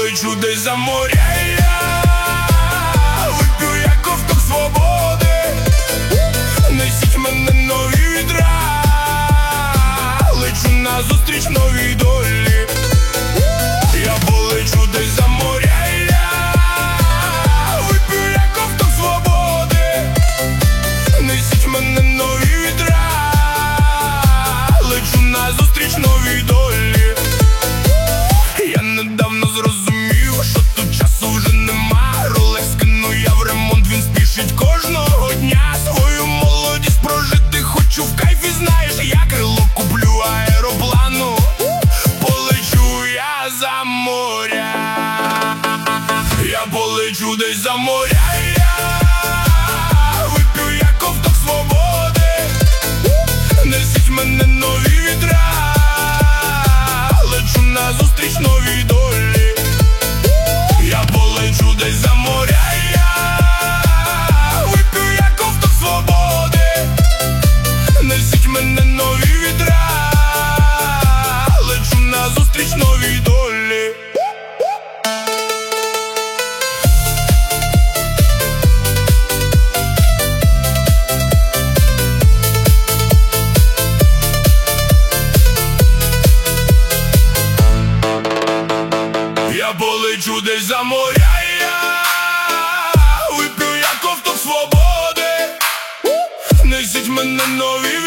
полечу десь за моря, я вип'ю як ковток свободи. Несіть мене нові вітра, лечу назустріч новій долі. Я полечу десь за моря, я вип'ю як ковток свободи. Несіть мене нові вітра, лечу назустріч новій долі. Я недавно зрозумів, що тут часу вже нема. Ролекс кину я в ремонт, він спішить кожного дня. Свою молодість прожити хочу в кайфі, знаєш. Я крило куплю аероплану, полечу я за моря. Я полечу десь за моря, я вип'ю як ковток свободи. Несіть мене нові вітра, лечу назустріч новій долі. Я полечу десь за моря, я вип'ю як ковток свободи. Несіть мене нові вітра, лечу назустріч новій долі. Я полечу десь за моря, я вип'ю як ковток свободи. Несіть мене нові